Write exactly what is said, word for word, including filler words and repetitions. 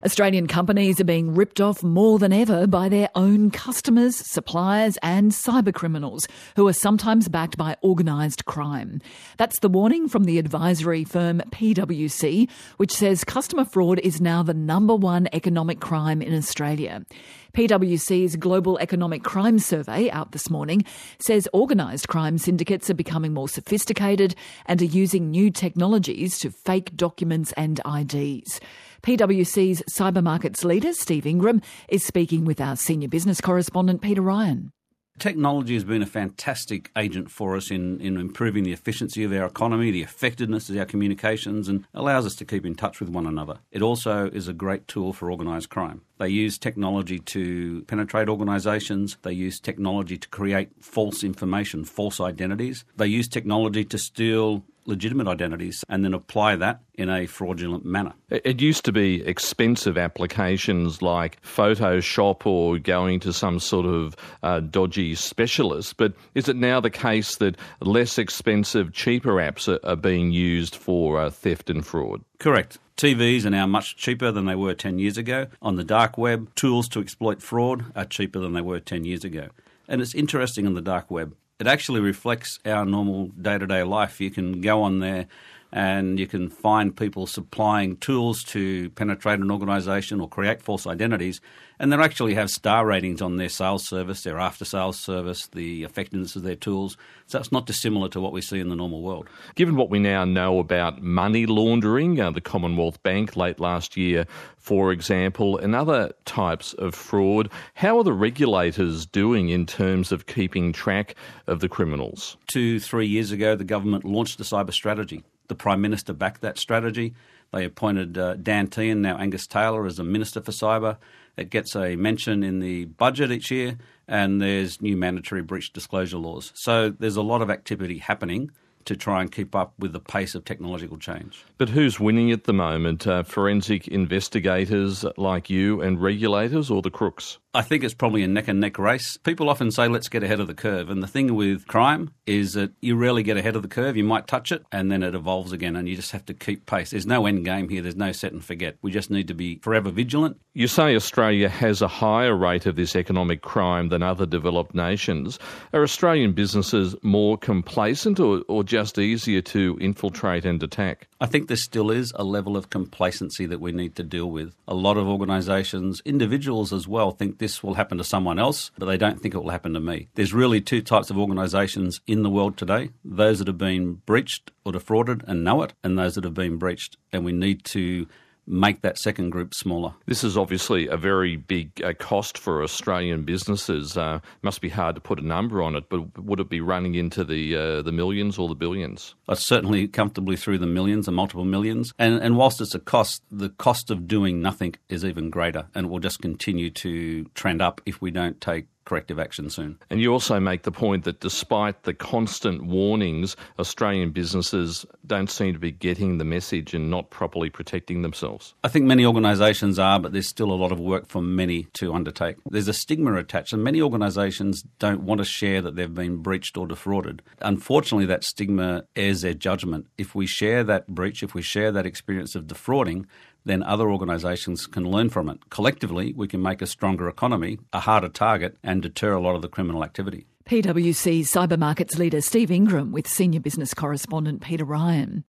Australian companies are being ripped off more than ever by their own customers, suppliers and cybercriminals who are sometimes backed by organised crime. That's the warning from the advisory firm P W C, which says customer fraud is now the number one economic crime in Australia. P W C's Global Economic Crime Survey, out this morning, says organised crime syndicates are becoming more sophisticated and are using new technologies to fake documents and I Ds. P W C's cyber markets leader, Steve Ingram, is speaking with our senior business correspondent, Peter Ryan. Technology has been a fantastic agent for us in, in improving the efficiency of our economy, the effectiveness of our communications, and allows us to keep in touch with one another. It also is a great tool for organised crime. They use technology to penetrate organisations. They use technology to create false information, false identities. They use technology to steal legitimate identities and then apply that in a fraudulent manner. It used to be expensive applications like Photoshop or going to some sort of uh, dodgy specialist, but is it now the case that less expensive, cheaper apps are, are being used for uh, theft and fraud? Correct. T Vs are now much cheaper than they were ten years ago. On the dark web, tools to exploit fraud are cheaper than they were ten years ago. And it's interesting on the dark web. It actually reflects our normal day-to-day life. You can go on there and you can find people supplying tools to penetrate an organisation or create false identities, and they actually have star ratings on their sales service, their after-sales service, the effectiveness of their tools. So it's not dissimilar to what we see in the normal world. Given what we now know about money laundering, uh, the Commonwealth Bank late last year, for example, and other types of fraud, how are the regulators doing in terms of keeping track of the criminals? Two, three years ago, the government launched a cyber strategy. The Prime Minister backed that strategy. They appointed uh, Dan Tehan, now Angus Taylor, as a Minister for Cyber. It gets a mention in the budget each year, and there's new mandatory breach disclosure laws. So there's a lot of activity happening to try and keep up with the pace of technological change. But who's winning at the moment? Uh, forensic investigators like you and regulators, or the crooks? I think it's probably a neck-and-neck race. People often say, let's get ahead of the curve. And the thing with crime is that you rarely get ahead of the curve. You might touch it, and then it evolves again, and you just have to keep pace. There's no end game here. There's no set and forget. We just need to be forever vigilant. You say Australia has a higher rate of this economic crime than other developed nations. Are Australian businesses more complacent or, or just easier to infiltrate and attack? I think there still is a level of complacency that we need to deal with. A lot of organisations, individuals as well, think this will happen to someone else, but they don't think it will happen to me. There's really two types of organisations in the world today, those that have been breached or defrauded and know it, and those that have been breached, and we need to make that second group smaller. This is obviously a very big uh, cost for Australian businesses. Uh, must be hard to put a number on it, but would it be running into the uh, the millions or the billions? Uh, certainly comfortably through the millions and multiple millions. And, and whilst it's a cost, the cost of doing nothing is even greater, and it will just continue to trend up if we don't take corrective action soon. And you also make the point that despite the constant warnings, Australian businesses don't seem to be getting the message and not properly protecting themselves. I think many organisations are, but there's still a lot of work for many to undertake. There's a stigma attached, and many organisations don't want to share that they've been breached or defrauded. Unfortunately, that stigma airs their judgment. If we share that breach, if we share that experience of defrauding, then other organisations can learn from it. Collectively, we can make a stronger economy, a harder target, and deter a lot of the criminal activity. P W C's cyber markets leader Steve Ingram with senior business correspondent Peter Ryan.